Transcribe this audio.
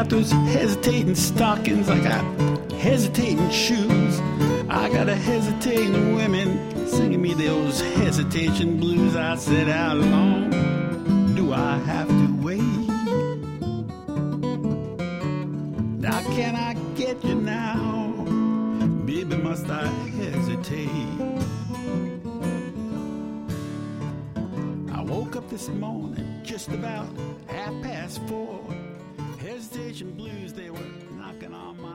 got those hesitating stockings, I got hesitating shoes, I got a hesitating women singing me those hesitation blues. I said, how long do I have to wait? Now can I get you now? Baby, must I hesitate? I woke up this morning just about 4:30. Hesitation blues, they were knocking on my